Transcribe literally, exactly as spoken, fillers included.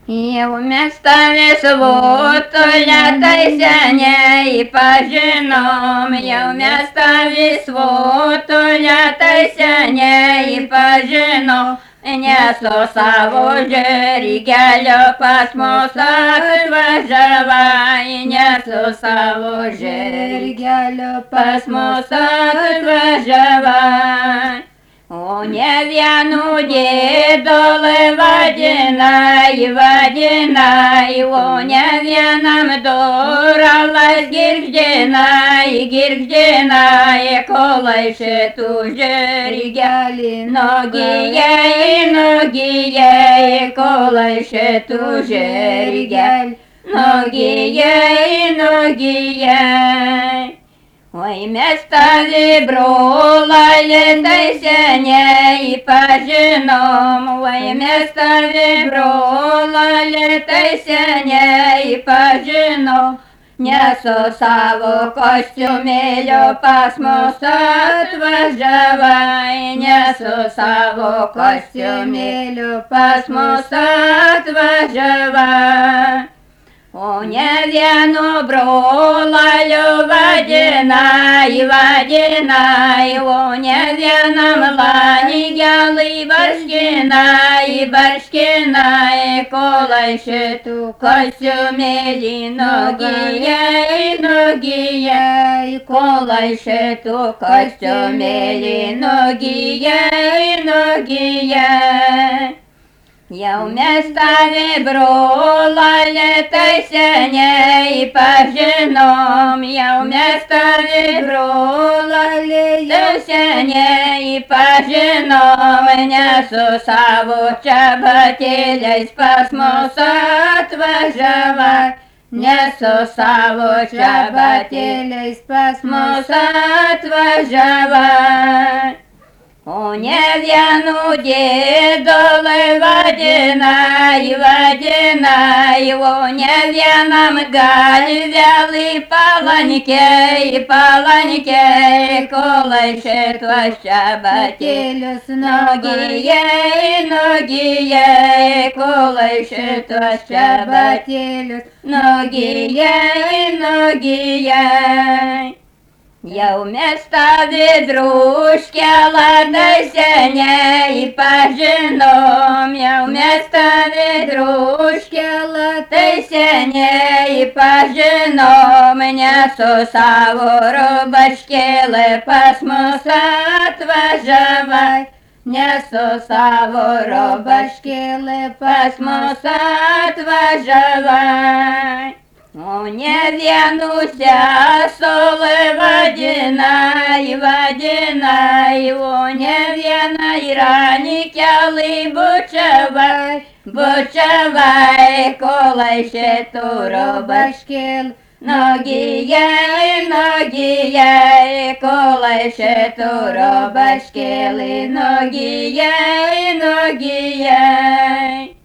Jau mes tave svotoje tai seniai pažinom, jau mes tave svotoje tai seniai pažinom, nes su savo žirgelio pas mus atvažiavai, nes su savo žirgelio pas mus atvažiavai. O ne vienu dėdolai vadinai, vadinai, o ne vienam doralas girgždinai, girgždinai, kolai šitų žirgelį nogijai, nogijai, kolai šitų žirgelį nogijai, nogijai. Oi mes tavi brolali tai seniai pažinom, oi mes tavi brolali tai seniai pažinom, nes su savo kostiumėliu pas mus atvažiavai, nes su savo kostiumėliu pas mus atvažiavai. O ne vienu brolaliu vadinai, vadinai, o ne vienam lanigelai barškinai, barškinai, kolai šitų kostiumėlį nogijai, nogijai, kolai šitų kostiumėlį nogijai, nogijai. Jau mes tave brolali tai seniai pažinom, jau mes tave brolali tai seniai pažinom, nes su savo čebatėliais pas mus atvažiavai, nes su savo čebatėliais pas mus atvažiavai. O ne vienu dėdolai vadinai, vadinai, o ne vienam galvelai palankiai, palankiai, kolai šituos čebatėlius nogijai, nogijai, kolai šituos čebatėlius nogijai, nogijai. Jau mes tavi druškelą tai seniai pažinom, jau mes tavi druškelą tai seniai pažinom, nes su savo rubaškėlai pas mus atvažiavai, nes su savo rubaškėlai pas mus atvažiavai. O ne vienu sesolai vadinai, vadinai, o ne vienai ranikelai bučiavai, bučiavai, kolai šitų rubaškėlį nogijai, nogijai, kolai šitų rubaškėlį nogijai, nogijai.